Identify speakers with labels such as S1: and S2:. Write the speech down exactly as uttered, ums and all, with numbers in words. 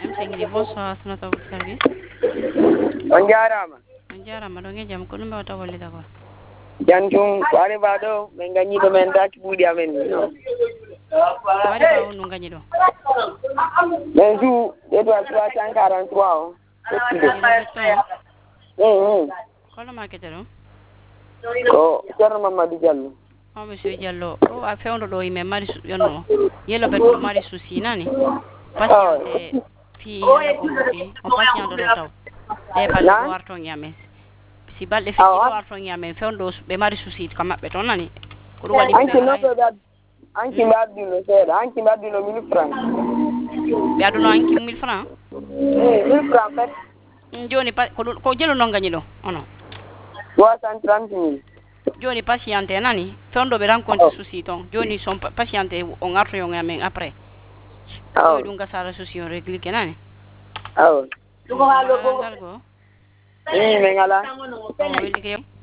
S1: M cinq bonsoir c'est notre service.
S2: On jarama.
S1: On jarama ɗo jam ko ɗum wata wolle d'accord.
S2: Jantum wari baɗo min gañi ɗo men daki ɓuuɗi amen ni
S1: wari ba on no gañi ɗo
S2: mais jour étoile trois cent quarante-trois o
S1: kono makete ɗo
S2: ko ceerno Mamadou Diallo
S1: o monsieur Diallo o a fewndo ɗo yimɓe mari yonno yelo ɓe ɗo mari souci nani patiente fi yalla ko fi on patiente ɗo taw e balɗe ɗo warto ñamen si balɗe fi ɗo warto ñamen fewndo ɓe mari souci ko maɓɓe toon nani ko ɗum waɗi
S2: anki mbe addino seeɗa anki mbe addino mille francs
S1: ɓe adduno anki mille francs
S2: mille francs pat
S1: joni ko jelu noon gañi ɗo ono
S2: trois cent trente mille
S1: joni patiente nani fewndo ɓe rencontre souci toon joni son patiente on artoyo ngamen après ɗo ɗum gasara souci on réglique nani
S2: aw
S1: ngal go
S2: i min ala
S1: welike